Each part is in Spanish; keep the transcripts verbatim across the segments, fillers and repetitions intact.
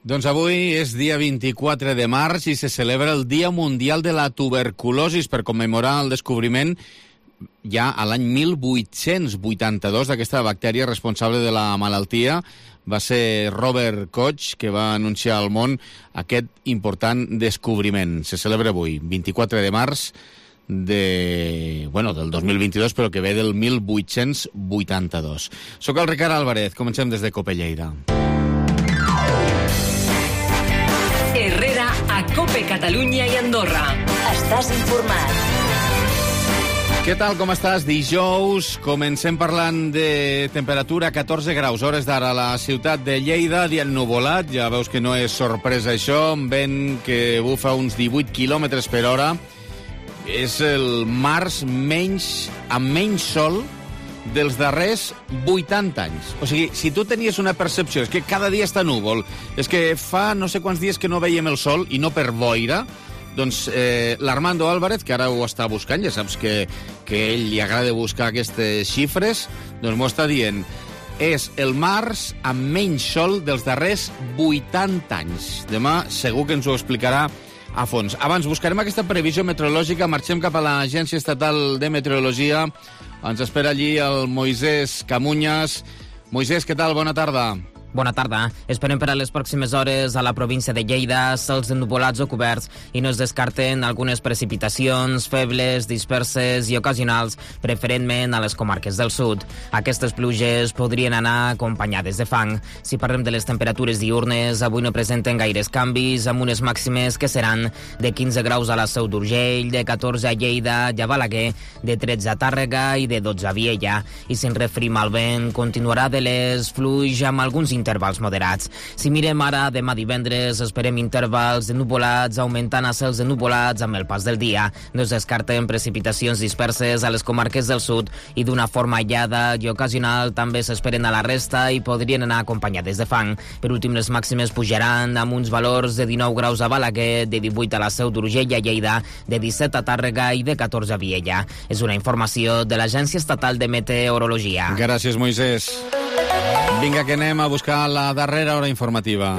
Doncs avui és dia vint-i-quatre de març i se celebra el Dia Mundial de la Tuberculosi per commemorar el descobriment ja a l'any mil vuit-cents vuitanta-dos d'aquesta bactèria responsable de la malaltia. Va ser Robert Koch que va anunciar al món aquest important descobriment. Se celebra avui, vint-i-quatre de març de, bueno, del dos mil vint-i-dos, però que ve del mil vuit-cents vuitanta-dos. Soc el Ricard Álvarez, comencem des de Cope Lleida. Herrera a Cope Catalunya i Andorra. Estàs informat. Què tal, com estàs? Dijous, comencem parlant de temperatura, catorze graus, hores d'ara a la ciutat de Lleida, dia ennuvolat, ja veus que no és sorpresa això, vent que bufa uns divuit quilòmetres per hora. És el març menys, amb menys sol dels darrers vuitanta anys. O sigui, si tu tenies una percepció, és que cada dia està núvol, és que fa no sé quants dies que no veiem el sol, i no per boira, doncs eh, l'Armando Álvarez, que ara ho està buscant, ja saps que, que a ell li agrada buscar aquestes xifres, doncs m'ho està dient. És el març amb menys sol dels darrers vuitanta anys. Demà segur que ens ho explicarà a fons. Abans, buscarem aquesta previsió meteorològica, marxem cap a l'Agència Estatal de Meteorologia. Ens espera allí el Moisés Camuñas. Moisés, què tal? Bona tarda. Bona tarda. Esperem per a les pròximes hores a la província de Lleida cels ennuvolats o coberts i no es descarten algunes precipitacions febles, disperses i ocasionals, preferentment a les comarques del sud. Aquestes pluges podrien anar acompanyades de fang. Si parlem de les temperatures diurnes, avui no presenten gaires canvis, amb unes màximes que seran de quinze graus a la Seu d'Urgell, de catorze a Lleida i a Balaguer, de tretze a Tàrrega i de dotze a Viella. I si en referim al vent, continuarà de l'est fluix amb alguns intervals moderats. Si mirem ara, demà divendres, esperem intervals de nuvolats augmentant a cels de nuvolats amb el pas del dia. No es descarten precipitacions disperses a les comarques del sud i d'una forma aïllada i ocasional també s'esperen a la resta i podrien anar acompanyades de fang. Per últim, les màximes pujaran amb uns valors de dinou graus a Balaguer, de divuit a la Seu d'Urgell i a Lleida, de disset a Tàrrega i de catorze a Viella. És una informació de l'Agència Estatal de Meteorologia. Gràcies, Moisés. Vinga, que anem a buscar la darrera hora informativa.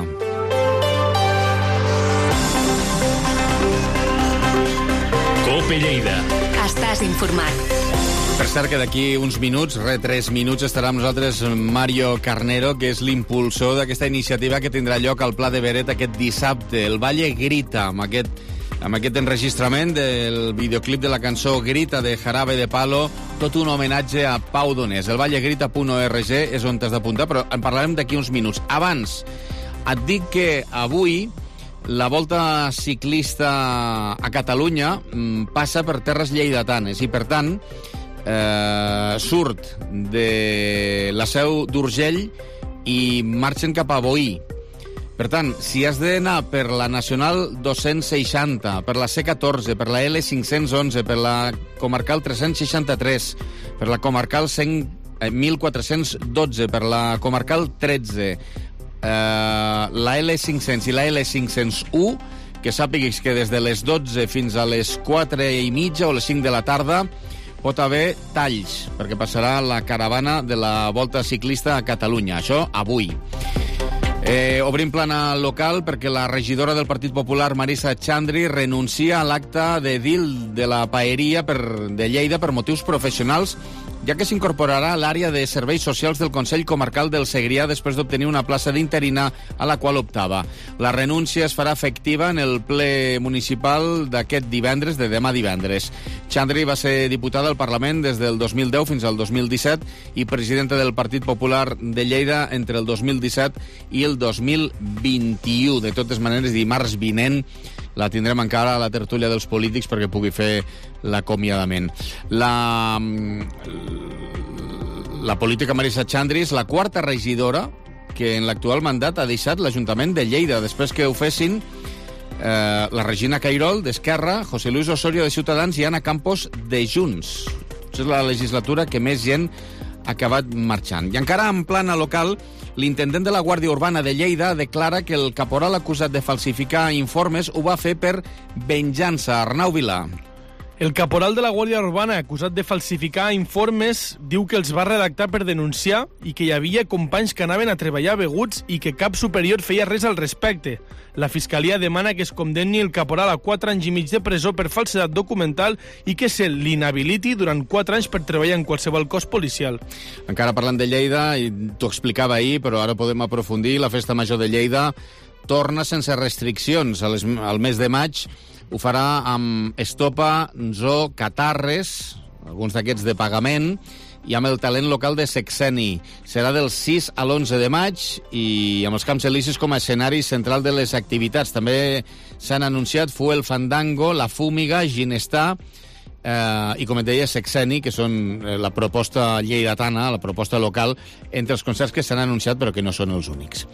Cope Lleida. Estàs informat. Per cert que d'aquí uns minuts, re, tres minuts, estarà amb nosaltres Mario Carnero, que és l'impulsor d'aquesta iniciativa que tindrà lloc al Pla de Beret aquest dissabte. El Valle Grita, amb aquest, amb aquest enregistrament del videoclip de la cançó Grita de Jarabe de Palo, tot un homenatge a Pau Donés. El vallegrita punt org és on t'has d'apuntar, però en parlarem d'aquí uns minuts. Abans, et dic que avui la volta ciclista a Catalunya passa per terres lleidatanes i, per tant, eh, surt de la Seu d'Urgell i marxen cap a Boí. Per tant, si has d'anar per la Nacional dos-cents seixanta, per la C catorze, per la L cinc-cents onze, per la Comarcal tres-cents seixanta-tres, per la Comarcal mil quatre-cents dotze, per la Comarcal tretze, eh, la L cinc-cents i la L cinc-cents u, que sàpiguis que des de les dotze fins a les quatre i mitja o les cinc de la tarda pot haver talls, perquè passarà la caravana de la Volta Ciclista a Catalunya. Això avui. Eh, obrim plana local perquè la regidora del Partit Popular, Marisa Xandri, renuncia a l'acte d'edil de la Paeria per, de Lleida per motius professionals, ja que s'incorporarà a l'àrea de serveis socials del Consell Comarcal del Segrià després d'obtenir una plaça d'interina a la qual optava. La renúncia es farà efectiva en el ple municipal d'aquest divendres, de demà divendres. Xandri va ser diputada al Parlament des del dos mil deu fins al dos mil disset i presidenta del Partit Popular de Lleida entre el dos mil disset i el dos mil vint-i-u. De totes maneres, dimarts vinent la tindrem encara a la tertúlia dels polítics perquè pugui fer l'acomiadament. La, la política Marisa Xandri és la quarta regidora que en l'actual mandat ha deixat l'Ajuntament de Lleida, després que ho fessin eh, la Regina Cairol, d'Esquerra, José Luis Osorio, de Ciutadans, i Ana Campos, de Junts. És la legislatura que més gent ha acabat marxant. I encara en plana local, l'intendent de la Guàrdia Urbana de Lleida declara que el caporal acusat de falsificar informes ho va fer per venjança. Arnau Vilà. El caporal de la Guàrdia Urbana, acusat de falsificar informes, diu que els va redactar per denunciar i que hi havia companys que anaven a treballar beguts i que cap superior feia res al respecte. La Fiscalia demana que es condemni el caporal a quatre anys i mig de presó per falsedat documental i que se l'inhabiliti durant quatre anys per treballar en qualsevol cos policial. Encara parlant de Lleida, i t'ho explicava ahir, però ara podem aprofundir, la Festa Major de Lleida torna sense restriccions. Al mes de maig ho farà amb estopa, zoo, catarres, alguns d'aquests de pagament, i amb el talent local de Sexeni. Serà del sis a l'onze de maig i amb els Camps Elisis com a escenari central de les activitats. També s'han anunciat Fuel Fandango, La Fúmiga, Ginestar, eh, i com et deia, Sexeni, que són la proposta lleidatana, la proposta local, entre els concerts que s'han anunciat però que no són els únics.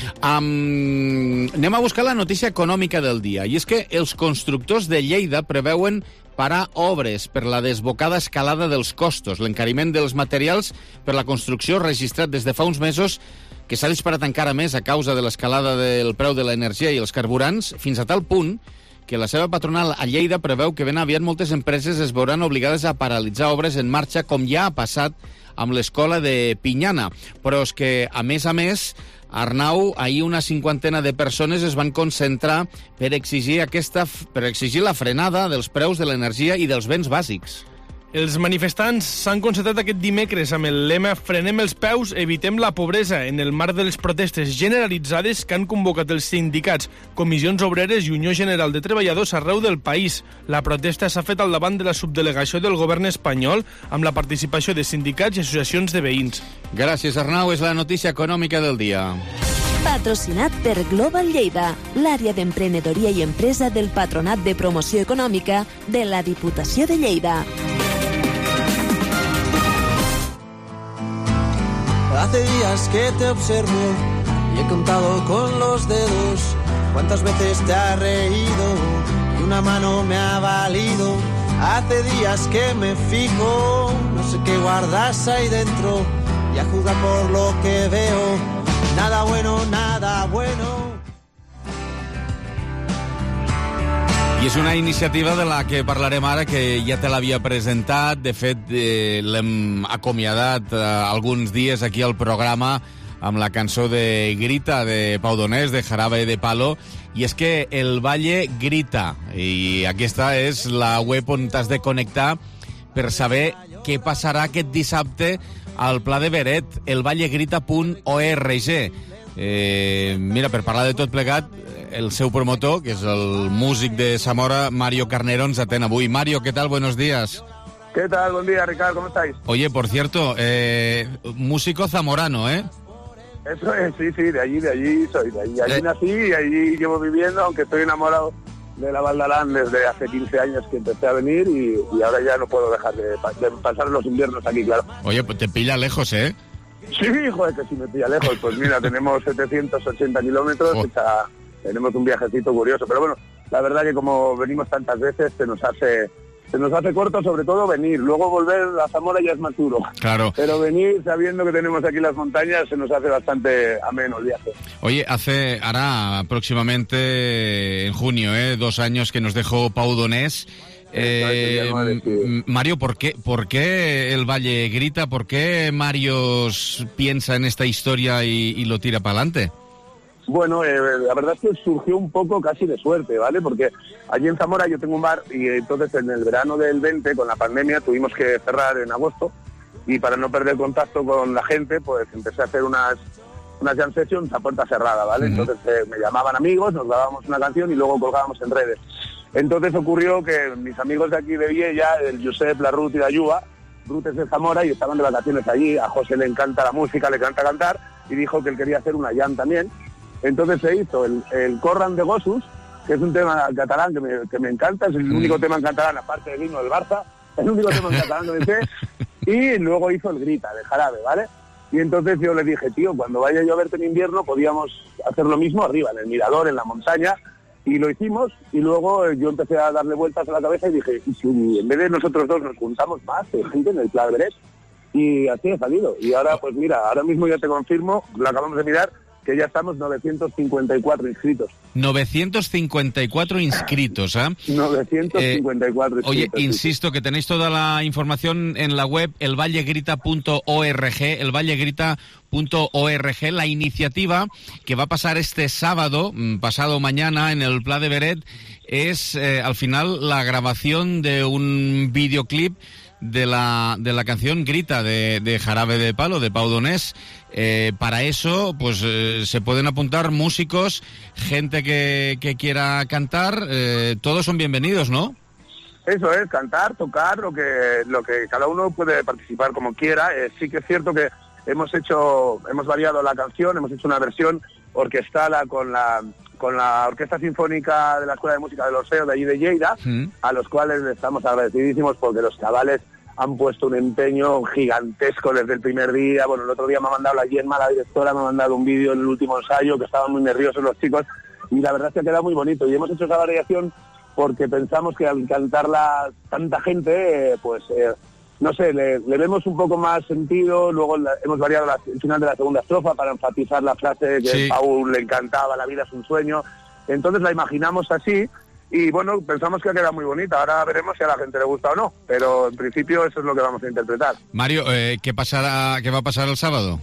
Um, anem a buscar la notícia econòmica del dia, i és que els constructors de Lleida preveuen parar obres per la desbocada escalada dels costos, l'encariment dels materials per la construcció registrat des de fa uns mesos, que s'ha disparat encara més a causa de l'escalada del preu de l'energia i els carburants, fins a tal punt que la seva patronal a Lleida preveu que ben aviat moltes empreses es veuran obligades a paralitzar obres en marxa, com ja ha passat amb l'escola de Pinyana. Però és que, a més a més, Arnau, ahir una cinquantena de persones es van concentrar per exigir, aquesta, per exigir la frenada dels preus de l'energia i dels béns bàsics. Els manifestants s'han concentrat aquest dimecres amb el lema «Frenem els peus, evitem la pobresa» en el marc de les protestes generalitzades que han convocat els sindicats, comissions obreres i Unió General de Treballadors arreu del país. La protesta s'ha fet al davant de la subdelegació del govern espanyol amb la participació de sindicats i associacions de veïns. Gràcies, Arnau. És la notícia econòmica del dia. Patrocinat per Global Lleida, l'àrea d'emprenedoria i empresa del Patronat de Promoció Econòmica de la Diputació de Lleida. Hace días que te observo y he contado con los dedos cuántas veces te has reído y una mano me ha valido. Hace días que me fijo, no sé qué guardas ahí dentro y a juzgar por lo que veo, nada bueno, nada bueno. I és una iniciativa de la que parlarem ara, que ja te l'havia presentat. De fet, eh, l'hem acomiadat eh, alguns dies aquí al programa amb la cançó de Grita, de Pau Donés, de Jarabe de Palo. I és que el Valle grita. I aquesta és la web on t'has de connectar per saber què passarà aquest dissabte al Pla de Beret, el valle grita punt org. Eh, mira, per parlar de tot plegat, el seu promotor, que és el músic de Zamora, Mario Carnero, ens atén avui. Mario, ¿qué tal? Buenos días. ¿Qué tal? Buen día, Ricardo. ¿Cómo estáis? Oye, por cierto, eh, músico zamorano, ¿eh? Eso es, sí, sí, de allí, de allí soy. De allí, allí eh. nací y allí llevo viviendo, aunque estoy enamorado de la Valdalán desde hace quince años que empecé a venir y, y ahora ya no puedo dejar de, de pasar los inviernos aquí, claro. Oye, pues te pilla lejos, ¿eh? Sí, joder, que si me pilla lejos. Pues mira, tenemos setecientos ochenta kilómetros, oh. o sea, tenemos un viajecito curioso. Pero bueno, la verdad que como venimos tantas veces, se nos hace se nos hace corto, sobre todo venir. Luego volver a Zamora ya es más duro. Claro. Pero venir sabiendo que tenemos aquí las montañas se nos hace bastante ameno el viaje. Oye, hace, hará próximamente en junio, ¿eh? dos años que nos dejó Pau Donés. Eh, Mario, ¿por qué, ¿por qué el Valle grita? ¿Por qué Mario piensa en esta historia y, y lo tira para adelante? Bueno, eh, la verdad es que surgió un poco casi de suerte, ¿vale? Porque allí en Zamora yo tengo un bar y entonces en el verano del veinte, con la pandemia, tuvimos que cerrar en agosto y para no perder contacto con la gente, pues empecé a hacer unas, unas jam sessions a puerta cerrada, ¿vale? Uh-huh. Entonces eh, me llamaban amigos, nos grabábamos una canción y luego colgábamos en redes. Entonces ocurrió que mis amigos de aquí de Viella, el Josep, la Ruth y la Yuba, Ruth es de Zamora y estaban de vacaciones allí, a José le encanta la música, le encanta cantar y dijo que él quería hacer una jam también. Entonces se hizo el, el Corran de Gossos, que es un tema catalán que me, que me encanta, es el mm. único tema en catalán, aparte del himno del Barça, el único tema en catalán que me sé, y luego hizo el Grita, de Jarabe, ¿vale? Y entonces yo le dije, tío, cuando vaya yo a verte en invierno podíamos hacer lo mismo arriba, en el mirador, en la montaña, y lo hicimos, y luego yo empecé a darle vueltas a la cabeza y dije, ¿y si en vez de nosotros dos nos juntamos más de gente en el Pla de Beret? Y así ha salido. Y ahora, pues mira, ahora mismo ya te confirmo, lo acabamos de mirar, que ya estamos novecientos cincuenta y cuatro inscritos. novecientos cincuenta y cuatro inscritos, ¿eh? novecientos cincuenta y cuatro eh, inscritos. Oye, insisto que tenéis toda la información en la web el valle grita punto org, el valle grita punto org, la iniciativa que va a pasar este sábado, pasado mañana, en el Pla de Beret, es eh, al final la grabación de un videoclip de la de la canción Grita de, de Jarabe de Palo, de Pau Donés. Eh, para eso, pues eh, se pueden apuntar músicos, gente que, que quiera cantar, eh, todos son bienvenidos, ¿no? Eso es, cantar, tocar, lo que lo que cada uno puede participar como quiera. Eh, sí que es cierto que hemos hecho, hemos variado la canción, hemos hecho una versión orquestada con la con la Orquesta Sinfónica de la Escuela de Música del Orfeo de allí de Lleida, mm. a los cuales estamos agradecidísimos porque los chavales han puesto un empeño gigantesco desde el primer día. Bueno, el otro día me ha mandado la Gemma, la directora, me ha mandado un vídeo en el último ensayo, que estaban muy nerviosos los chicos, y la verdad es que ha quedado muy bonito. Y hemos hecho esa variación porque pensamos que al cantarla tanta gente, eh, pues, eh, no sé, le, le vemos un poco más sentido. Luego la, hemos variado la, el final de la segunda estrofa para enfatizar la frase que sí. a Paul le encantaba, la vida es un sueño. Entonces la imaginamos así. Y bueno, pensamos que ha quedado muy bonita. Ahora veremos si a la gente le gusta o no. Pero en principio eso es lo que vamos a interpretar. Mario, eh, ¿qué pasará, qué va a pasar el sábado?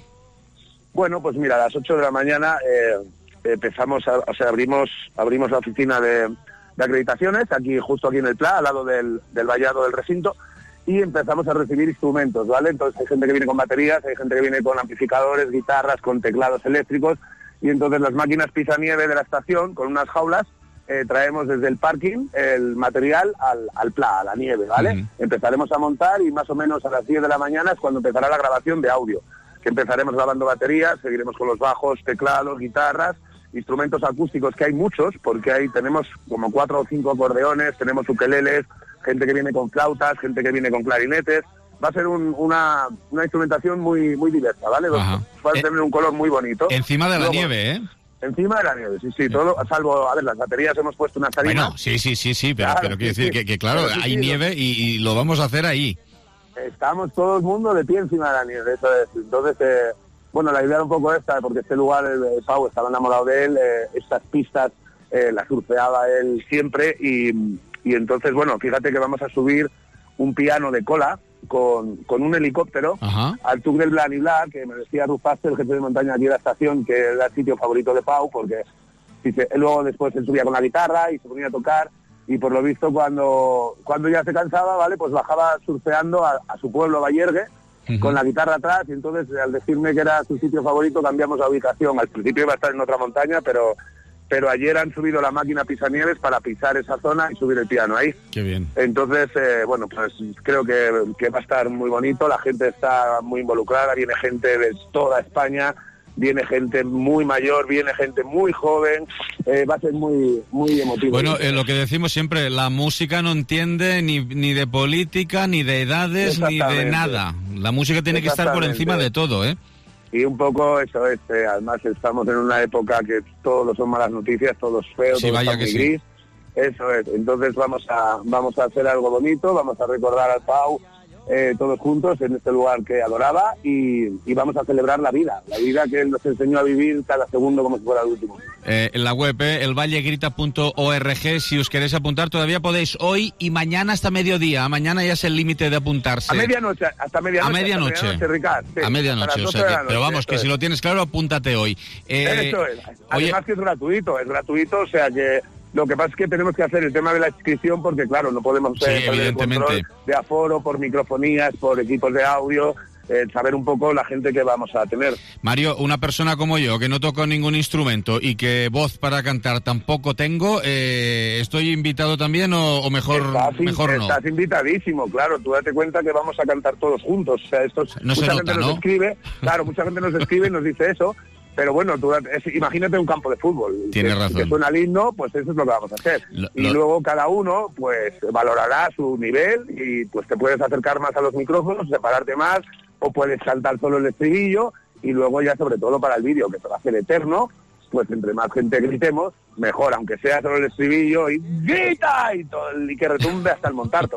Bueno, pues mira, a las ocho de la mañana eh, empezamos, a, o sea, abrimos abrimos la oficina de, de acreditaciones, aquí justo aquí en el Pla, al lado del, del vallado del recinto, y empezamos a recibir instrumentos, ¿vale? Entonces hay gente que viene con baterías, hay gente que viene con amplificadores, guitarras, con teclados eléctricos, y entonces las máquinas pisanieve de la estación, con unas jaulas, Eh, traemos desde el parking el material al, al Pla, a la nieve, ¿vale? Uh-huh. Empezaremos a montar y más o menos a las diez de la mañana es cuando empezará la grabación de audio, que empezaremos grabando baterías, seguiremos con los bajos, teclados, guitarras, instrumentos acústicos, que hay muchos, porque ahí tenemos como cuatro o cinco acordeones, tenemos ukeleles, gente que viene con flautas, gente que viene con clarinetes. Va a ser un, una, una instrumentación muy muy diversa, ¿vale? Uh-huh. Va a tener un color muy bonito. Encima de la Luego, nieve, ¿eh? Encima de la nieve, sí, sí, todo, salvo, a ver, las baterías hemos puesto unas tarimas. Bueno, sí, sí, sí, sí, pero, claro, pero quiero sí, decir sí. que, que claro, sí, hay sí, nieve lo... y, y lo vamos a hacer ahí. Estamos todo el mundo de pie encima de la nieve, eso es. Entonces, eh, bueno, la idea era un poco esta, porque este lugar, el, el Pau estaba enamorado de él, eh, estas pistas eh, las surfeaba él siempre, y, y entonces, bueno, fíjate que vamos a subir un piano de cola, con, con un helicóptero, Ajá. al Tuc del Blan y Bla, que me decía Rufaste, el jefe de montaña aquí de la estación, que era el sitio favorito de Pau, porque dice, luego después él subía con la guitarra y se ponía a tocar, y por lo visto cuando cuando ya se cansaba, vale, pues bajaba surfeando a, a su pueblo, Bayergue, uh-huh. con la guitarra atrás, y entonces al decirme que era su sitio favorito cambiamos la ubicación. Al principio iba a estar en otra montaña, pero pero ayer han subido la máquina pisanieves para pisar esa zona y subir el piano ahí. Qué bien. Entonces, eh, bueno, pues creo que, que va a estar muy bonito, la gente está muy involucrada, viene gente de toda España, viene gente muy mayor, viene gente muy joven, eh, va a ser muy muy emotivo. Bueno, eh, lo que decimos siempre, la música no entiende ni, ni de política, ni de edades, ni de nada. La música tiene que estar por encima de todo, ¿eh? Y un poco eso es, eh, además estamos en una época que todos son malas noticias, todos feos, sí, todo vaya está que muy gris. Sí. Eso es, entonces vamos a vamos a hacer algo bonito, vamos a recordar al Pau eh, todos juntos en este lugar que adoraba, y, y vamos a celebrar la vida, la vida que él nos enseñó a vivir cada segundo como si fuera el último. Eh, en la web, eh, el valle grita punto org, si os queréis apuntar todavía podéis hoy y mañana hasta mediodía. Mañana ya es el límite de apuntarse. A medianoche, hasta medianoche. A medianoche, hasta medianoche, Ricard, sí, a medianoche, o sea que, pero vamos, que es. Si lo tienes claro, apúntate hoy. Eh, Eso es. Además oye, que es gratuito, es gratuito, o sea que lo que pasa es que tenemos que hacer el tema de la inscripción porque, claro, no podemos sí, hacer el control de aforo, por microfonías, por equipos de audio, eh, saber un poco la gente que vamos a tener. Mario, una persona como yo, que no toco ningún instrumento y que voz para cantar tampoco tengo, eh, ¿estoy invitado también o, o mejor, estás, mejor no? Estás invitadísimo, claro, tú date cuenta que vamos a cantar todos juntos. O sea, esto es, no mucha se gente nota, nos ¿no? escribe, claro, mucha gente nos escribe y nos dice eso. Pero bueno, tú, es, imagínate un campo de fútbol. Tienes que, razón. Que suena el himno, pues eso es lo que vamos a hacer. Lo, y lo... luego cada uno, pues, valorará su nivel y pues te puedes acercar más a los micrófonos, separarte más, o puedes saltar solo el estribillo, y luego ya sobre todo para el vídeo, que se va a hacer eterno, pues entre más gente gritemos, mejor, aunque sea solo el estribillo y ¡grita! Y, todo, y que retumbe hasta el montar todo.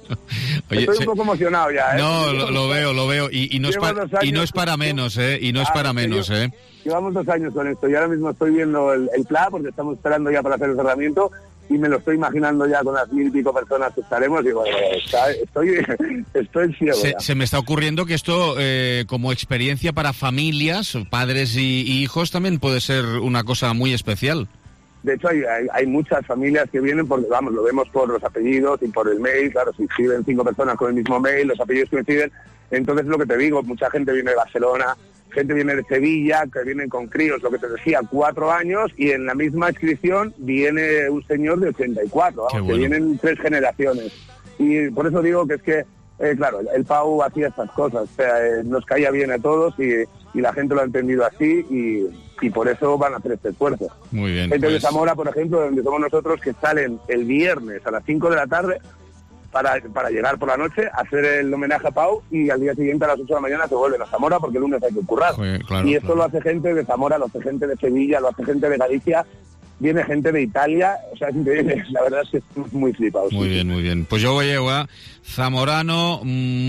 Oye, Estoy se... un poco emocionado ya, ¿eh? No, lo, lo veo, lo veo. Y, y, no es pa... y no es para menos, ¿eh? Y no es ah, para menos, yo... ¿eh? Llevamos dos años con esto y ahora mismo estoy viendo el, el plan porque estamos esperando ya para hacer el cerramiento y me lo estoy imaginando ya con las mil y pico personas que estaremos y bueno, está, estoy, estoy ciego. Se, se me está ocurriendo que esto, eh, como experiencia para familias, padres y, y hijos, también puede ser una cosa muy especial. De hecho, hay, hay, hay muchas familias que vienen porque, vamos, lo vemos por los apellidos y por el mail, claro, si escriben cinco personas con el mismo mail, los apellidos coinciden, entonces es lo que te digo, mucha gente viene de Barcelona, gente viene de Sevilla, que vienen con críos, lo que te decía, cuatro años, y en la misma inscripción viene un señor de ochenta y cuatro, vamos, bueno. que vienen tres generaciones. Y por eso digo que es que, eh, claro, el Pau hacía estas cosas, o sea, eh, nos caía bien a todos y, y la gente lo ha entendido así y, y por eso van a hacer este esfuerzo. Muy bien. Gente pues... de Zamora, por ejemplo, donde somos nosotros, que salen el viernes a las cinco de la tarde, Para, para llegar por la noche, hacer el homenaje a Pau y al día siguiente a las ocho de la mañana se vuelven a Zamora porque el lunes hay que currar. Joder, claro, y esto claro. lo hace gente de Zamora, lo hace gente de Sevilla, lo hace gente de Galicia, viene gente de Italia, o sea, es increíble, la verdad es que es muy flipado. Muy sí. bien, muy bien. Pues yo voy a zamorano,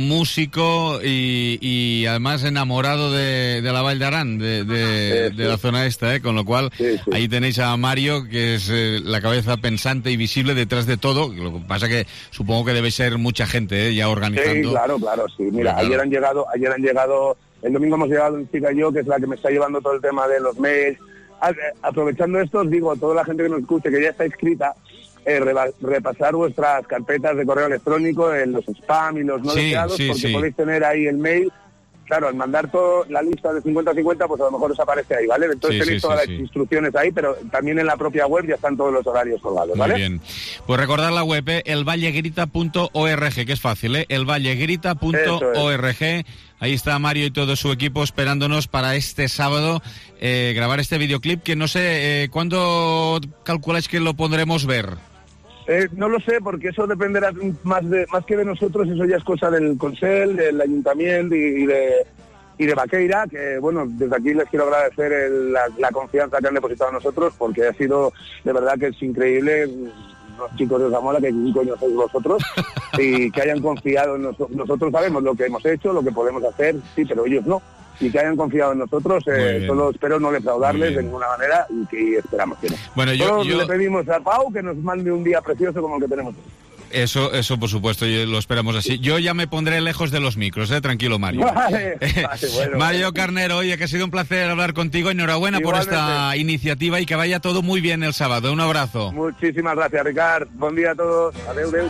músico y, y además enamorado de, de la Vall d'Aran, de, de, sí, sí. de la zona esta, ¿eh? Con lo cual sí, sí. ahí tenéis a Mario, que es eh, la cabeza pensante y visible detrás de todo. Lo que pasa que supongo que debe ser mucha gente, ¿eh? Ya organizando. Sí, claro, claro, sí. Mira, claro. ayer han llegado, ayer han llegado, el domingo hemos llegado en chica y yo, que es la que me está llevando todo el tema de los mails. Aprovechando esto, os digo a toda la gente que nos escuche que ya está inscrita, eh, repasar vuestras carpetas de correo electrónico, en los spam y los no sí, deseados, sí, porque sí. podéis tener ahí el mail. Claro, al mandar toda la lista de cincuenta a cincuenta, pues a lo mejor os aparece ahí, ¿vale? Entonces sí, tenéis sí, todas sí, las sí. instrucciones ahí, pero también en la propia web ya están todos los horarios colgados, ¿vale? Muy bien. Pues recordar la web, eh, el vallegrita punto org, que es fácil, ¿eh? el vallegrita punto org. Ahí está Mario y todo su equipo esperándonos para este sábado eh, grabar este videoclip, que no sé, eh, ¿cuándo calculáis que lo podremos ver? Eh, no lo sé, porque eso dependerá más de más que de nosotros, eso ya es cosa del Consell, del Ayuntamiento y, y de y de Baqueira, que bueno, desde aquí les quiero agradecer el, la, la confianza que han depositado en nosotros, porque ha sido, de verdad que es increíble, los chicos de Zamora, que qué coño sois vosotros, y que hayan confiado en nosotros. Nosotros sabemos lo que hemos hecho, lo que podemos hacer, sí, pero ellos no. Y que hayan confiado en nosotros, eh, solo espero no defraudarles de ninguna manera y que esperamos que no. Bueno, yo, solo yo... le pedimos a Pau que nos mande un día precioso como el que tenemos hoy. Eso, eso por supuesto, lo esperamos así. Yo ya me pondré lejos de los micros, eh, tranquilo, Mario. Vale, vale, bueno, Mario bueno. Carnero, oye, que ha sido un placer hablar contigo. Enhorabuena Igualmente. por esta iniciativa y que vaya todo muy bien el sábado. Un abrazo. Muchísimas gracias, Ricard. Buen día a todos. Adeu, adeu.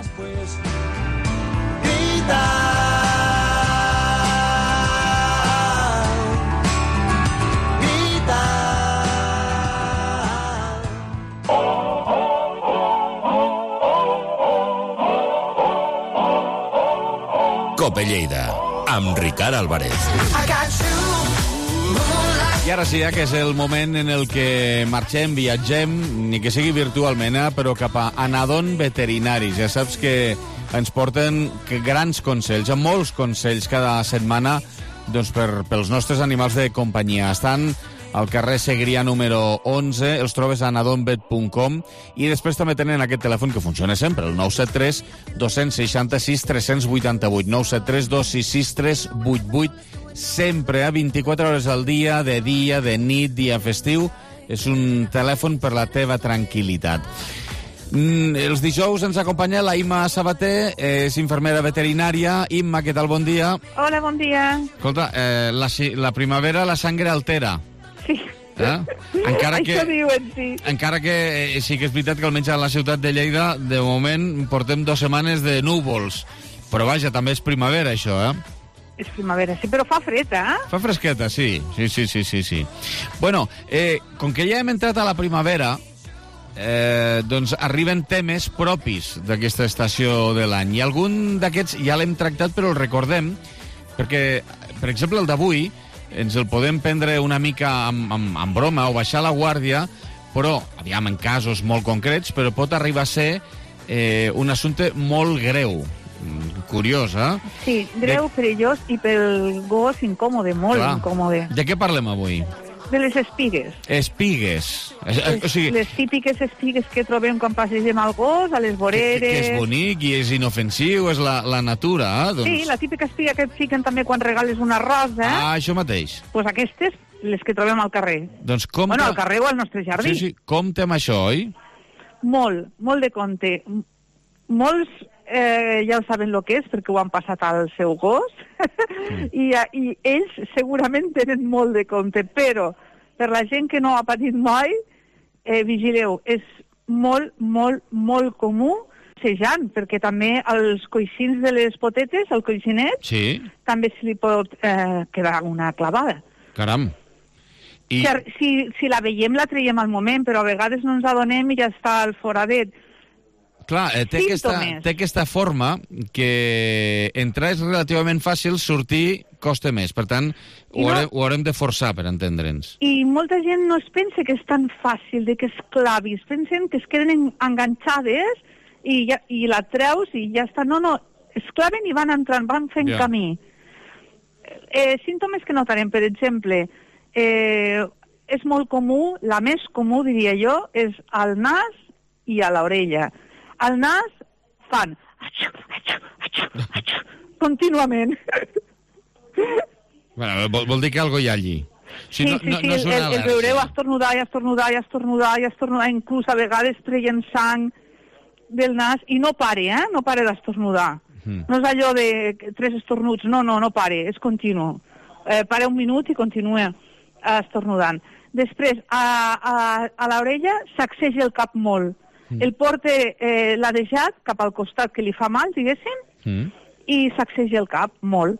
Cope Lleida, amb Ricard Álvarez. I ara sí, eh, que és el moment en el que marxem, viatgem, ni que sigui virtualment, eh, però cap a Anadon Veterinaris. Ja saps que ens porten grans consells, molts consells cada setmana doncs, per, pels nostres animals de companyia. Estan al carrer Segrià número onze, els trobes a anadon vet punt com i després també tenen aquest telèfon que funciona sempre, el nou set tres dos sis sis tres vuit vuit, nou set tres dos sis sis tres vuit vuit, sempre a vint-i-quatre hores al dia, de dia, de nit, dia festiu. És un telèfon per la teva tranquil·litat. Mm, els dijous ens acompanya la Imma Sabater, és infermera veterinària. Imma, què tal? Bon dia. Hola, bon dia. Escolta, eh, la, la primavera la sangre altera. Sí. Eh? Encara que, Això diuen, sí. Encara que eh, sí que és veritat que almenys a la ciutat de Lleida de moment portem dues setmanes de núvols. Però vaja, també és primavera, això, eh? És primavera, sí, però fa fred, eh? Fa fresqueta, sí. Sí, sí, sí, sí, sí. Bueno, eh, com que ja hem entrat a la primavera, eh, doncs arriben temes propis d'aquesta estació de l'any. I algun d'aquests ja l'hem tractat, però el recordem, perquè, per exemple, el d'avui ens el podem prendre una mica amb, amb, amb broma o baixar la guàrdia, però, aviam, en casos molt concrets, però pot arribar a ser eh, un assumpte molt greu. Curiós, eh? Sí, greu, de... perillós i pel gos incòmode, molt Clar. incòmode. De què parlem avui? De les espigues. Espigues. Les, O sigui, les típiques espigues que trobem quan passegem al gos, a les que, voreres... que és bonic i és inofensiu, és la, la natura, eh? Doncs... Sí, la típica espiga que et fiquen també quan regales una rosa. Ah, això mateix. Pues aquestes, les que trobem al carrer. Doncs compte... Bueno, al carrer o al nostre jardí. Sí, sí, compte amb això, oi? Molt, molt de compte. Molts eh, ja ho saben el que és, perquè ho han passat al seu gos, mm. I, i ells segurament tenen molt de compte, però per la gent que no ha patit mai, eh, vigileu, és molt, molt, molt comú sejant, perquè també als coixins de les potetes, al coixinet, sí. també se li pot eh, quedar una clavada. Caram. I... Si, si, si la veiem, la traiem al moment, però a vegades no ens adonem i ja està al foradet. Clar, eh, té, aquesta, té aquesta forma que entrar és relativament fàcil, sortir costa més. Per tant, ho, no, haurem, ho haurem de forçar per entendre'ns. I molta gent no es pensa que és tan fàcil de que es clavi. Es pensen que es queden enganxades i, ja, i la treus i ja està. No, no, es claven i van entrant, van fent yeah. camí. Eh, símptomes que notarem, per exemple, eh, és molt comú, la més comú, diria jo, és al nas i a l'orella. Al nas fan atxu, atxu, atxu, atxu, contínuament. Bueno, vol, vol dir que algo hi ha allí. Si sí, no, sí, no, sí, no és el, el veureu estornudar i estornudar i estornudar i estornudar, inclús a vegades treien sang del nas i no pare, eh? No pare d'estornudar. Mm. No és allò de tres estornuts, no, no, no pare, és continu. Eh, pare un minut i continua estornudant. Després, a, a, a l'orella sacseja el cap molt. Mm. El porta eh, l'ha deixat cap al costat que li fa mal, diguéssim, mm. i sacseja el cap molt.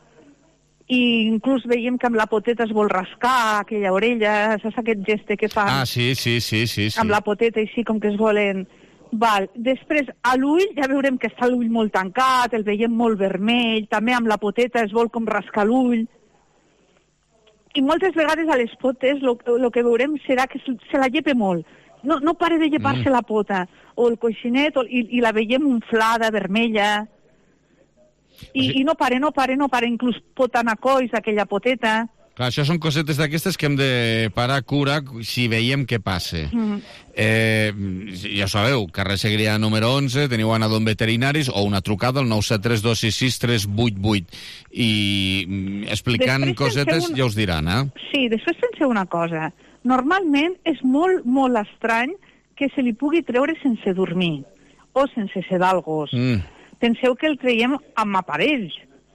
I inclús veiem que amb la poteta es vol rascar aquella orella, saps aquest geste que fan? Ah, sí, sí, sí, sí, sí. Amb la poteta així com que es volen... Val. Després, a l'ull ja veurem que està l'ull molt tancat, el veiem molt vermell, també amb la poteta es vol com rascar l'ull. I moltes vegades a les potes el que veurem serà que se la llepa molt. No, no pare de llepar-se mm. la pota, o el coixinet, o, i, i la veiem inflada, vermella. I, o sigui... i no pare, no pare, no pare, inclús pot anar coix aquella poteta. Clar, això són cosetes d'aquestes que hem de parar cura si veiem què passa. Mm. Eh, ja ho sabeu, carrer Segrià número onze, teniu anador en veterinaris o una trucada al nou set tres dos sis sis tres vuit vuit. I explicant després cosetes un... ja us diran, eh? Sí, després penseu una cosa. Normalment és molt, molt estrany que se li pugui treure sense dormir o sense sedar el gos. Mm. Penseu que el traiem amb aparells.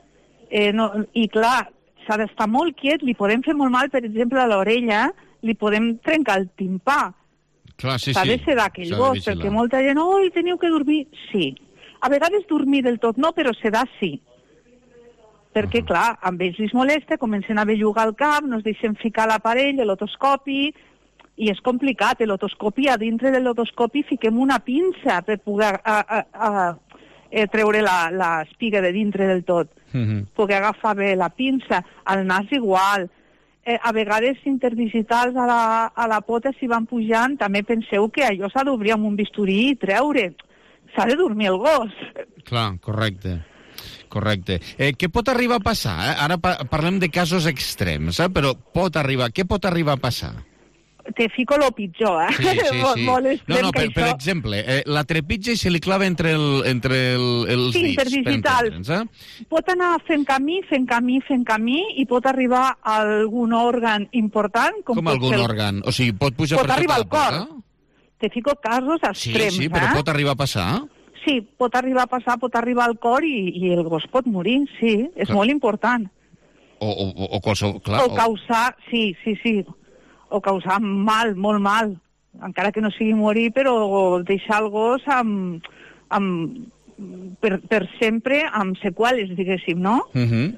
Eh, no, I clar, s'ha d'estar molt quiet, li podem fer molt mal, per exemple, a l'orella, li podem trencar el timpà. Clar, sí, s'ha sí. de sedar aquell gos, perquè molta gent, oi, teniu que dormir. Sí. A vegades dormir del tot no, però sedar sí. Perquè, uh -huh. clar, amb ells els molesta, comencen a bellugar el cap, no es deixen ficar l'aparell, l'otoscopi, i és complicat. L'otoscopi, a dintre de l'otoscopi fiquem una pinça per poder a, a, a, a treure l'espiga de dintre del tot. Uh -huh. Poder agafar bé la pinça. Al nas igual. Eh, a vegades interdigitals a la, a la pota, si van pujant, també penseu que allò s'ha d'obrir amb un bisturí i treure. S'ha de dormir el gos. Clar, correcte. Correcte. Eh, què pot arribar a passar? Eh? Ara pa parlem de casos extrems, eh? Però pot arribar... què pot arribar a passar? Te fico lo pitjor, eh? Sí, sí, sí. Molt no, no, per, això... per exemple, eh, la trepitja i se li clava entre, el, entre el, els sí, dits. Interdigitals. Eh? Pot anar fent camí, fent camí, fent camí, i pot arribar a algun òrgan important. Com, com algun el... òrgan? O sigui, pot pujar pot per arribar al cor. Eh? Te fico casos extrems, sí, sí, però eh? pot arribar a passar? Sí, pot arribar a passar, pot arribar al cor i, i el gos pot morir, sí, és clar. Molt important. O, o, o qualsevol... Clar, o causar, sí, sí, sí, o causar mal, molt mal, encara que no sigui morir, però deixar el gos amb, amb, per, per sempre amb seqüeles, diguéssim, no? Uh -huh.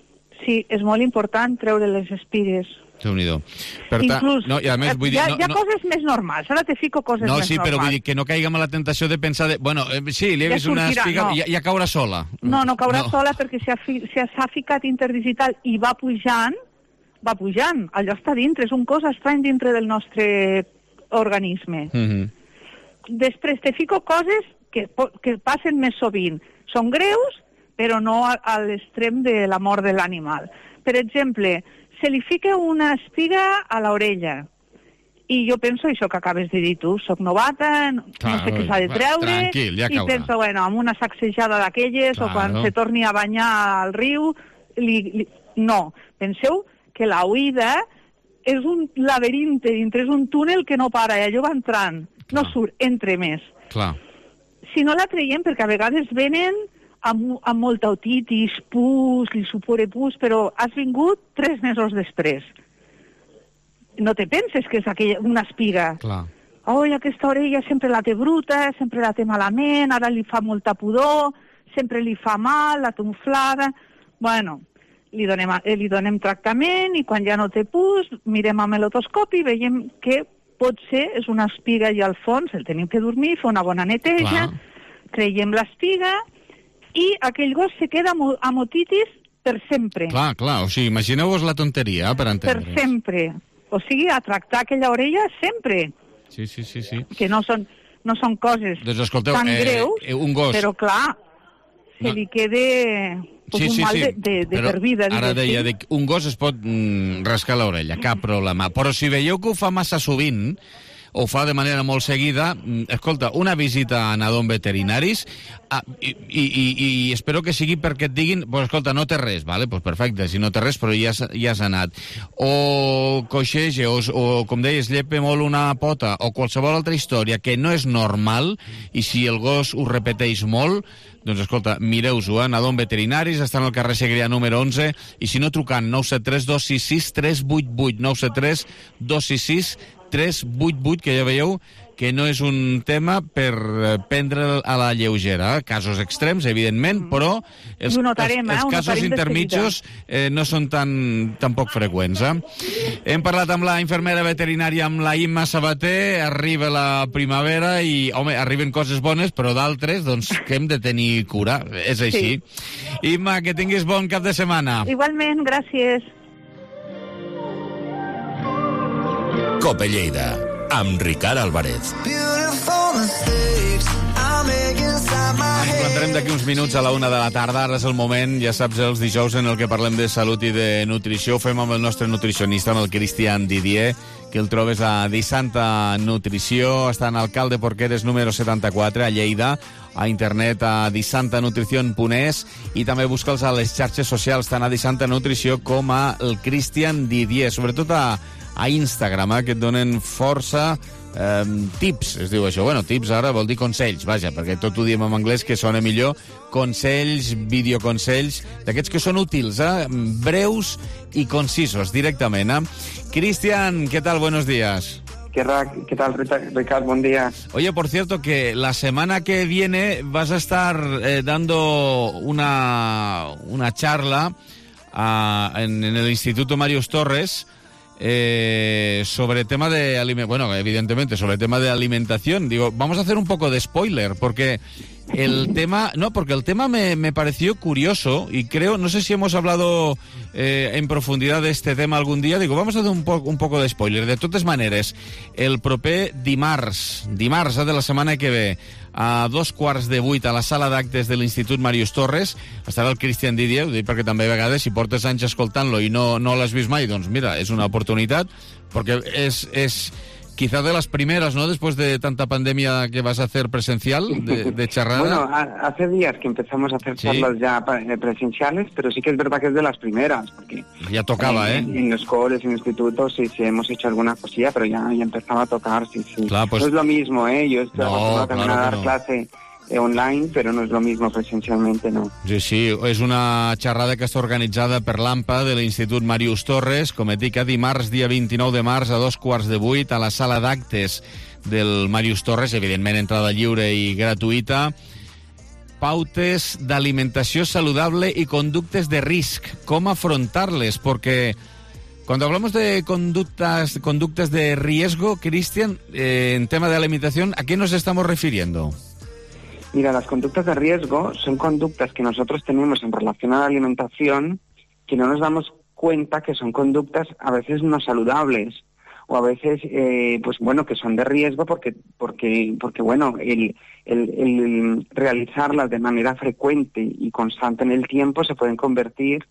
Sí, és molt important treure les espigues. Déu-n'hi-do. Per Inclús, no, i a més, vull dir, hi ha, no, hi ha no... coses més normals, ara te fico coses no, més sí, normals. No, sí, però vull dir que no caiguem a la tentació de pensar de... Bueno, eh, sí, li he ja vist una espiga no. i ja, ja caurà sola. No, no caurà no. sola perquè si s'ha ficat interdigital i va pujant, va pujant, allò està dintre, és un cos estrany dintre del nostre organisme. Uh -huh. Després te fico coses que, que passen més sovint. Són greus, però no a, a l'extrem de la mort de l'animal. Per exemple, se li fica una espiga a l'orella. I jo penso, això que acabes de dir tu, soc novata, no, Clar, no sé què s'ha de treure, tranquil, ja i caurà. penso, bueno, amb una sacsejada d'aquelles, Claro. o quan se torni a banyar al riu, li, li... no. Penseu que la oïda és un laberinte dintre, és un túnel que no para, i allò va entrant, Clar. no surt, entre més. Clar. Si no la traiem, perquè a vegades venen amb, amb molta otitis, pus, li supore pus, però has vingut tres mesos després. No te penses que és aquella, una espiga. Clar. Oi, aquesta orella sempre la té bruta, sempre la té malament, ara li fa molta pudor, sempre li fa mal, la té inflada... Bueno, li donem, eh, li donem tractament i quan ja no té pus, mirem amb l'otoscopi i veiem que potser és una espiga i al fons el tenim que dormir, fer una bona neteja, Clar. traiem l'espiga i aquell gos se queda amb, amb otitis per sempre. Clar, clar, o sigui, imagineu-vos la tonteria, per Per entendre. sempre. O sigui, a tractar aquella orella sempre. Sí, sí, sí, sí. Que no són, no són coses Doncs escolteu, tan eh, greus, eh, un gos... però clar, se No. li quede pues, un mal de, de, de però per vida. ara deia, diguéssim. de, un gos es pot mm, rascar l'orella, cap problema. Però si veieu que ho fa massa sovint, o ho fa de manera molt seguida, mm, escolta, una visita a nadons veterinaris, ah, i, i, i, i espero que sigui perquè et diguin, pues, escolta, no té res, vale? Pues perfecte, si no té res, però ja, s'ha- ja has anat. O coixeja, o, o com deies, llepa molt una pota, o qualsevol altra història que no és normal, i si el gos ho repeteix molt, doncs escolta, mireu-s'ho, eh? Nadons veterinaris, estan al carrer Segrià número onze, i si no, trucant nou set tres dos sis sis tres vuit vuit, nou set tres dos sis sis tres vuit vuit, que ja veieu que no és un tema per eh, prendre a la lleugera. Casos extrems, evidentment, però els, I ho notarem, els, eh? els Ho casos notarem de intermitjos eh, no són tan, tan poc freqüents. Eh? Hem parlat amb la infermera veterinària, amb la Imma Sabater, arriba la primavera i, home, arriben coses bones, però d'altres, doncs, que hem de tenir cura. És així. Sí. Imma, que tinguis bon cap de setmana. Igualment, gràcies. Cope Lleida, amb Ricard Álvarez. Ens plantarem d'aquí uns minuts a la una de la tarda. Ara és el moment, ja saps, els dijous en el que parlem de salut i de nutrició. Ho fem amb el nostre nutricionista, amb el Cristian Didier, que el trobes a Disanta Nutrició. Està en Alcalde Porqueres número setanta-quatre, a Lleida, a internet a disantanutricion punt es, i també busca'ls a les xarxes socials, tant a Disanta Nutrició com a el Cristian Didier, sobretot a, a Instagram, eh, que et donen força eh, tips, es diu això. Bueno, tips ara vol dir consells, vaja, perquè tot ho diem en anglès que sona millor. Consells, videoconsells, d'aquests que són útils, eh? Breus i concisos, directament. Eh? Cristian, ¿qué tal? Buenos días. ¿Qué, ¿Qué tal, Ricardo? Buen día. Oye, por cierto, que la semana que viene vas a estar eh, dando una, una charla uh, en, en el Instituto Marius Torres eh, sobre tema de alimentación. Bueno, evidentemente, sobre tema de alimentación. Digo, vamos a hacer un poco de spoiler, porque el tema, no, porque el tema me, me pareció curioso y creo, no sé si hemos hablado eh, en profundidad de este tema algún día. Digo, vamos a hacer un, po un poco de spoiler. De totes maneres, el proper dimarts, dimarts eh, de la setmana que ve, a dos quarts de vuit a la sala d'actes de l'Institut Marius Torres estarà el Cristian Didier, ho dic perquè també a vegades si portes anys escoltant-lo i no, no l'has vist mai, doncs mira, és una oportunitat, perquè és, és quizá de las primeras, ¿no? Después de tanta pandemia que vas a hacer presencial, de, de charrada. Bueno, a, hace días que empezamos a hacer charlas ¿Sí? ya presenciales, pero sí que es verdad que es de las primeras, porque ya tocaba, en, ¿eh? En los coles, en institutos, sí, sí, hemos hecho alguna cosilla, pero ya, ya empezaba a tocar, sí, sí. Claro, pues... No es lo mismo, ¿eh? Yo estoy no, acostumbrado también claro a dar no. clase eh, online, pero no es lo mismo presencialmente, no. Sí, sí, és una xerrada que està organitzada per l'A M P A de l'Institut Marius Torres, com et dic, a dimarts, dia vint-i-nou de març, a dos quarts de vuit, a la sala d'actes del Marius Torres, evidentment entrada lliure i gratuïta. Pautes d'alimentació saludable i conductes de risc. Com afrontarles? Porque cuando hablamos de conductas, conductas de riesgo, Cristian, eh, en tema de alimentación, ¿a qué nos estamos refiriendo? Mira, las conductas de riesgo son conductas que nosotros tenemos en relación a la alimentación que no nos damos cuenta que son conductas a veces no saludables o a veces, eh, pues bueno, que son de riesgo porque, porque, porque bueno, el, el, el realizarlas de manera frecuente y constante en el tiempo se pueden convertir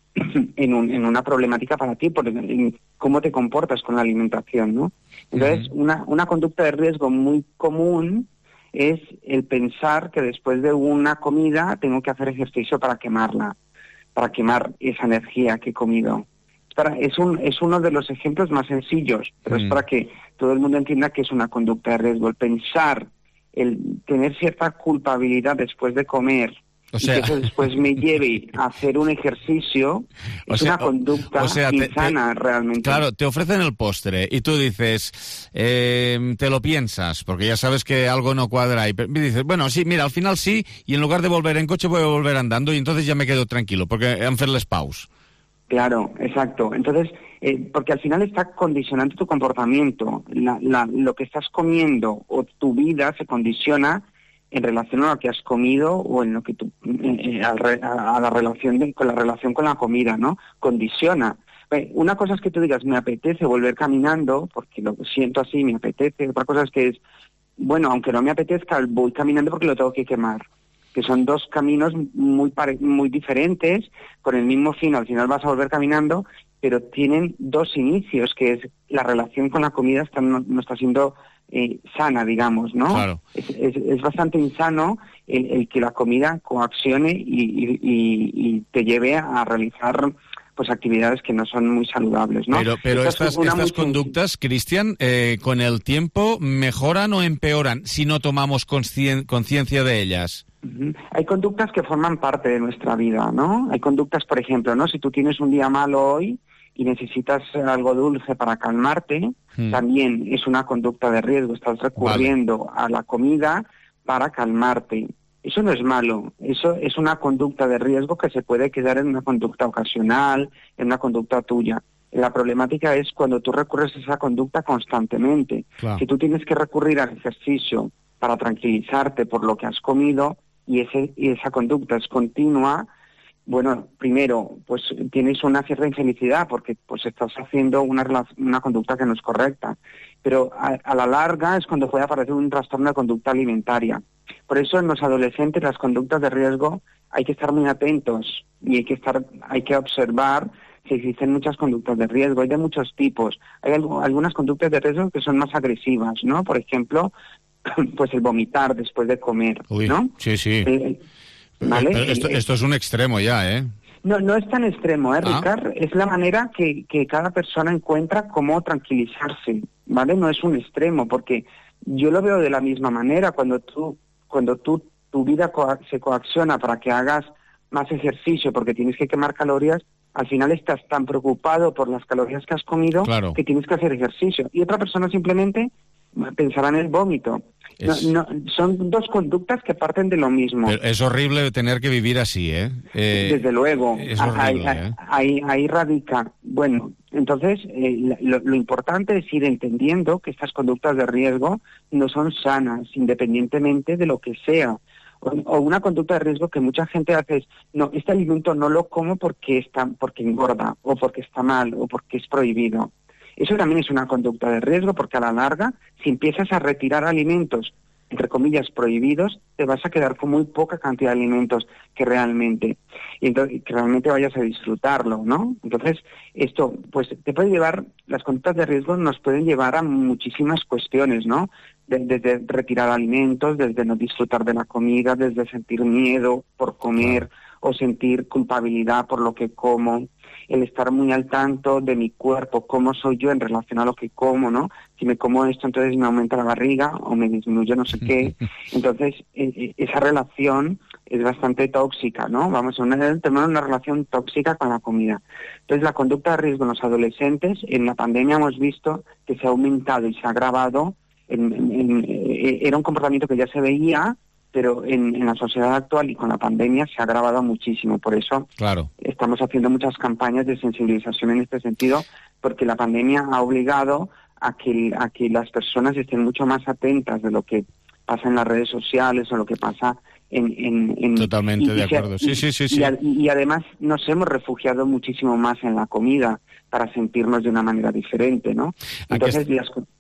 en, un, en una problemática para ti, por en cómo te comportas con la alimentación, ¿no? Entonces, uh-huh. una, una conducta de riesgo muy común es el pensar que después de una comida tengo que hacer ejercicio para quemarla, para quemar esa energía que he comido. Es, para, es, un, es uno de los ejemplos más sencillos, pero uh-huh. es para que todo el mundo entienda que es una conducta de riesgo. El pensar, el tener cierta culpabilidad después de comer, o sea, y que eso después me lleve a hacer un ejercicio, o es sea, una conducta o sea, insana, te, te, realmente. Claro, te ofrecen el postre y tú dices, eh, te lo piensas, porque ya sabes que algo no cuadra, y dices, bueno, sí, mira, al final sí, y en lugar de volver en coche voy a volver andando, y entonces ya me quedo tranquilo, porque han fet les paus. Claro, exacto. Entonces, eh, porque al final está condicionando tu comportamiento. La, la, lo que estás comiendo o tu vida se condiciona en relación a lo que has comido o en lo que tú, eh, a, a la relación de, con la relación con la comida, ¿no? Condiciona. Eh, una cosa es que tú digas, me apetece volver caminando, porque lo siento así, me apetece. Otra cosa es que es, bueno, aunque no me apetezca, voy caminando porque lo tengo que quemar. Que son dos caminos muy pare- muy diferentes, con el mismo fin, al final vas a volver caminando, pero tienen dos inicios, que es la relación con la comida está, no, no está siendo eh, sana, digamos, ¿no? Claro. Es, es, es bastante insano el, el que la comida coaccione y, y, y, y te lleve a realizar pues actividades que no son muy saludables, ¿no? Pero, pero estas, estas conductas, Cristian, eh, con el tiempo, ¿mejoran o empeoran si no tomamos conscien- conciencia de ellas? Uh-huh. Hay conductas que forman parte de nuestra vida, ¿no? Hay conductas, por ejemplo, ¿no? Si tú tienes un día malo hoy y necesitas algo dulce para calmarte, hmm. también es una conducta de riesgo. Estás recurriendo vale. a la comida para calmarte. Eso no es malo, eso es una conducta de riesgo que se puede quedar en una conducta ocasional, en una conducta tuya. La problemática es cuando tú recurres a esa conducta constantemente. Claro. Si tú tienes que recurrir al ejercicio para tranquilizarte por lo que has comido y, ese, y esa conducta es continua, bueno, primero, pues tienes una cierta infelicidad porque pues estás haciendo una, una conducta que no es correcta. Pero a, a la larga es cuando puede aparecer un trastorno de conducta alimentaria. Por eso en los adolescentes las conductas de riesgo hay que estar muy atentos y hay que estar, hay que observar si existen muchas conductas de riesgo. Hay de muchos tipos. Hay algo, algunas conductas de riesgo que son más agresivas, ¿no? Por ejemplo, pues el vomitar después de comer, Uy, ¿no? Sí, sí. Eh, ¿vale? Pero esto, esto es un extremo ya, ¿eh? No, no es tan extremo, ¿eh, ¿Ah? Ricard? Es la manera que, que cada persona encuentra cómo tranquilizarse, ¿vale? No es un extremo, porque yo lo veo de la misma manera. Cuando tú, cuando tú, tu vida coa- se coacciona para que hagas más ejercicio porque tienes que quemar calorías, al final estás tan preocupado por las calorías que has comido claro. que tienes que hacer ejercicio. Y otra persona simplemente pensará en el vómito. Es... No, no, son dos conductas que parten de lo mismo. Pero es horrible tener que vivir así, ¿eh? eh Desde luego. Es horrible, ahí, ¿eh? ahí, ahí radica. Bueno, entonces eh, lo, lo importante es ir entendiendo que estas conductas de riesgo no son sanas, independientemente de lo que sea. O, o una conducta de riesgo que mucha gente hace es, no, este alimento no lo como porque está, porque engorda, o porque está mal, o porque es prohibido. Eso también es una conducta de riesgo porque a la larga, si empiezas a retirar alimentos, entre comillas, prohibidos, te vas a quedar con muy poca cantidad de alimentos que realmente, y entonces, que realmente vayas a disfrutarlo, ¿no? Entonces, esto, pues, te puede llevar, las conductas de riesgo nos pueden llevar a muchísimas cuestiones, ¿no? Desde retirar alimentos, desde no disfrutar de la comida, desde sentir miedo por comer, claro. o sentir culpabilidad por lo que como, el estar muy al tanto de mi cuerpo, cómo soy yo en relación a lo que como, ¿no? Si me como esto, entonces me aumenta la barriga o me disminuye no sé qué. Entonces, eh, esa relación es bastante tóxica, ¿no? Vamos a una, tener una relación tóxica con la comida. Entonces, la conducta de riesgo en los adolescentes, en la pandemia hemos visto que se ha aumentado y se ha agravado. En, en, en, eh, era un comportamiento que ya se veía, pero en, en la sociedad actual y con la pandemia se ha agravado muchísimo. Por eso claro. estamos haciendo muchas campañas de sensibilización en este sentido, porque la pandemia ha obligado a que, a que las personas estén mucho más atentas de lo que pasa en las redes sociales o lo que pasa en... en, en Totalmente y, de y acuerdo, se, sí, sí, sí. sí. Y, a, y además nos hemos refugiado muchísimo más en la comida para sentirnos de una manera diferente, ¿no? Entonces, Aquest... las...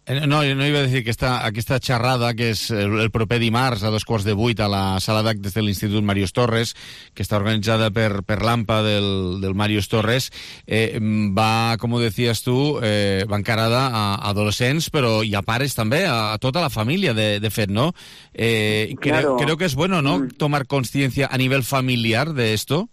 No, no iba a dir que esta, aquesta xerrada, que és el, el proper dimarts a dos quarts de vuit a la sala d'actes de l'Institut Màrius Torres, que està organitzada per, per l'AMPA del, del Màrius Torres, eh, va, com ho decías tu, eh, va encarada a, a adolescents, però i a pares també, a, a tota la família, de, de fet, ¿no? Eh, claro. creo, creo que es bueno, ¿no?, mm. tomar conciencia a nivel familiar de esto.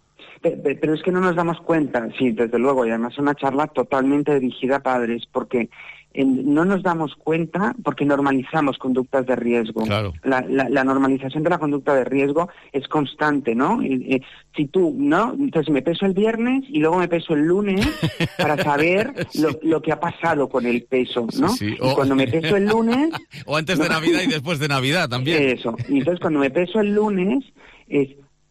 Pero es que no nos damos cuenta, sí, desde luego, y además es una charla totalmente dirigida a padres, porque no nos damos cuenta porque normalizamos conductas de riesgo. Claro. La, la, la normalización de la conducta de riesgo es constante, ¿no? Y, y, si tú, ¿no? Entonces me peso el viernes y luego me peso el lunes para saber lo, lo que ha pasado con el peso, ¿no? Sí, sí. Y o... cuando me peso el lunes... o antes de Navidad y después de Navidad también. Eso. Y entonces cuando me peso el lunes es...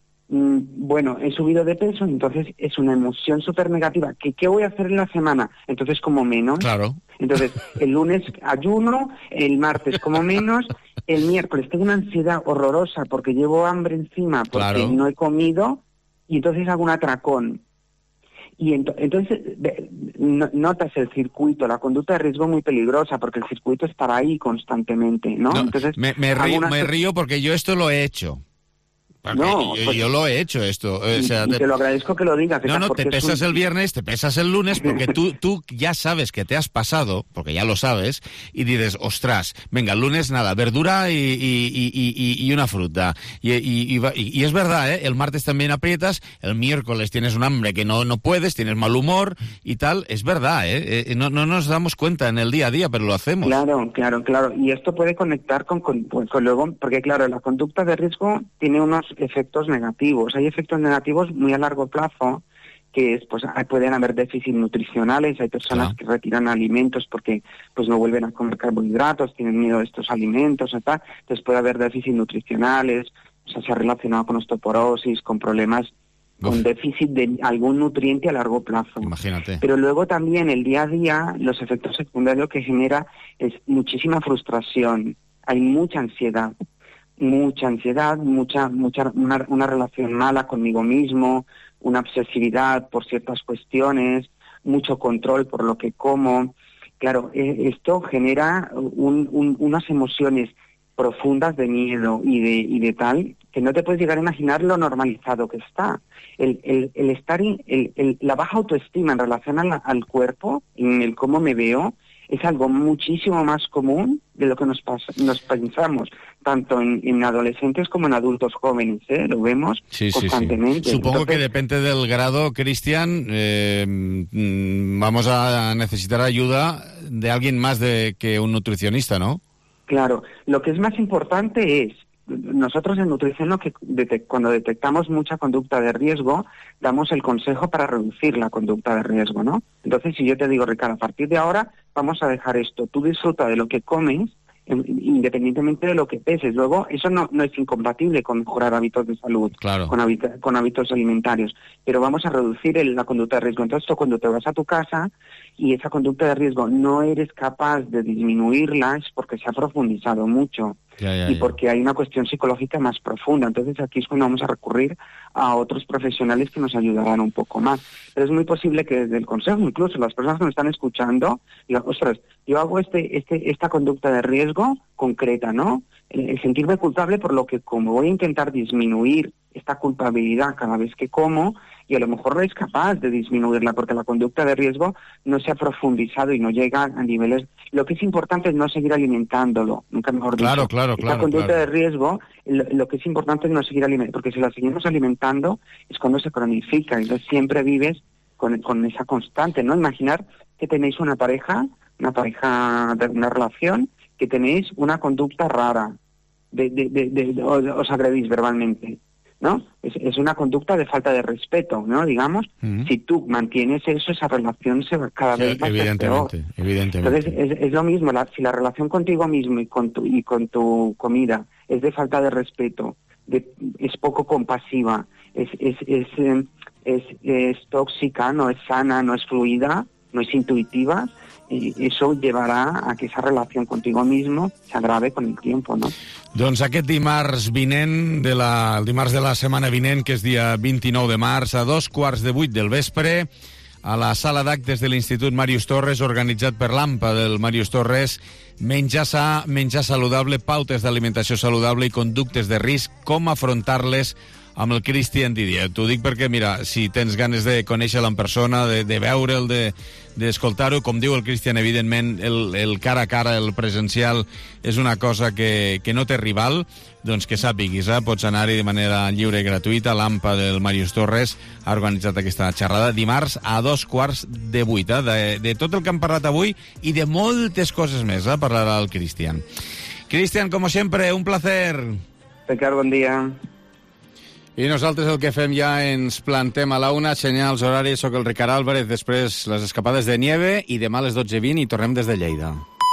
bueno, he subido de peso, entonces es una emoción súper negativa. ¿Qué, ¿Qué voy a hacer en la semana? Entonces como menos. Claro. Entonces el lunes ayuno, el martes como menos, el miércoles tengo una ansiedad horrorosa porque llevo hambre encima, porque claro. no he comido, y entonces hago un atracón. Y ent entonces de, no, notas el circuito, la conducta de riesgo muy peligrosa, porque el circuito estará ahí constantemente, ¿no? no entonces me, me, río, una... me río porque yo esto lo he hecho. No, yo, pues, yo lo he hecho esto. O sea, y te, te lo agradezco que lo digas. No, no, te pesas un... el viernes, te pesas el lunes, porque tú, tú ya sabes que te has pasado, porque ya lo sabes, y dices, ostras, venga, el lunes nada, verdura y, y, y, y, y una fruta. Y, y, y, y es verdad, ¿eh? El martes también aprietas, el miércoles tienes un hambre que no, no puedes, tienes mal humor y tal. Es verdad, ¿eh? No, no nos damos cuenta en el día a día, pero lo hacemos. Claro, claro, claro. Y esto puede conectar con, con, con luego, porque claro, la conducta de riesgo tiene unos efectos negativos. Hay efectos negativos muy a largo plazo, que es, pues pueden haber déficits nutricionales, hay personas claro. que retiran alimentos porque pues no vuelven a comer carbohidratos, tienen miedo de estos alimentos, etc. Entonces puede haber déficits nutricionales, o sea, se ha relacionado con osteoporosis, con problemas, Uf. con déficit de algún nutriente a largo plazo. Imagínate. Pero luego también el día a día, los efectos secundarios que genera es muchísima frustración, hay mucha ansiedad. mucha ansiedad, mucha, mucha una, una relación mala conmigo mismo, una obsesividad por ciertas cuestiones, mucho control por lo que como. Claro, eh, esto genera un, un, unas emociones profundas de miedo y de, y de tal que no te puedes llegar a imaginar lo normalizado que está. El, el, el estar, in, el, el, la baja autoestima en relación a la, al cuerpo, en el cómo me veo, es algo muchísimo más común de lo que nos, pasa, nos pensamos, tanto en, en adolescentes como en adultos jóvenes, ¿eh? Lo vemos sí, constantemente. Sí, sí. Supongo Entonces, que depende del grado, Cristian, eh, vamos a necesitar ayuda de alguien más de que un nutricionista, ¿no? Claro, lo que es más importante es, nosotros en nutrición lo que detect, cuando detectamos mucha conducta de riesgo, damos el consejo para reducir la conducta de riesgo, ¿no? Entonces, si yo te digo, Ricardo, a partir de ahora vamos a dejar esto, tú disfruta de lo que comes, independientemente de lo que peses. Luego, eso no, no es incompatible con mejorar hábitos de salud, claro. con, hábit con hábitos alimentarios, pero vamos a reducir el, la conducta de riesgo. Entonces, cuando te vas a tu casa y esa conducta de riesgo no eres capaz de disminuirla, es porque se ha profundizado mucho. Ya, ya, y ya. porque hay una cuestión psicológica más profunda. Entonces aquí es cuando vamos a recurrir a otros profesionales que nos ayudarán un poco más. Pero es muy posible que desde el consejo, incluso las personas que nos están escuchando, digan, ostras, yo hago este, este, esta conducta de riesgo concreta, ¿no? El, el sentirme culpable por lo que como voy a intentar disminuir esta culpabilidad cada vez que como, y a lo mejor no es capaz de disminuirla porque la conducta de riesgo no se ha profundizado y no llega a niveles. Lo que es importante es no seguir alimentándolo, nunca mejor dicho. Claro, claro, Esta claro. conducta claro. de riesgo, lo, lo que es importante es no seguir alimentando, porque si la seguimos alimentando es cuando se cronifica, entonces siempre vives con, con esa constante, ¿no? Imaginar que tenéis una pareja, una pareja de una relación, que tenéis una conducta rara, de, de, de, de, de os agredís verbalmente, ¿no? Es, es una conducta de falta de respeto, ¿no? Digamos, uh-huh. Si tú mantienes eso, esa relación se va cada vez más evidentemente, peor. Evidentemente. Entonces, es, es lo mismo, la, si la relación contigo mismo y con tu, y con tu comida es de falta de respeto, de, es poco compasiva, es, es, es, es, es, es tóxica, no es sana, no es fluida, no es intuitiva, i això llevarà a que esa relació contigo mismo s'agrave con el tiempo, no? Doncs aquest dimarts vinent, de la, el dimarts de la setmana vinent, que és dia vint-i-nou de març, a dos quarts de vuit del vespre, a la sala d'actes de l'Institut Màrius Torres, organitzat per l'AMPA del Màrius Torres. Menjar sa, menjar saludable, pautes d'alimentació saludable i conductes de risc, com afrontar-les, amb el Cristian Didier. T'ho dic perquè, mira, si tens ganes de conèixer-lo en persona, de, de veure'l, de, d'escoltar-ho, com diu el Cristian, evidentment, el, el cara a cara, el presencial, és una cosa que, que no té rival, doncs que sàpiguis, eh? Pots anar-hi de manera lliure i gratuïta. L'AMPA del Màrius Torres ha organitzat aquesta xerrada dimarts a dos quarts de vuit, eh? de, de tot el que hem parlat avui i de moltes coses més, eh? Parlarà el Cristian. Cristian, com sempre, un placer. Ricard, bon dia. I nosaltres el que fem ja ens plantem a la una, assenyar els horaris. Soc el Ricard Álvarez, després les escapades de nieve i demà a les dotze i vint i tornem des de Lleida.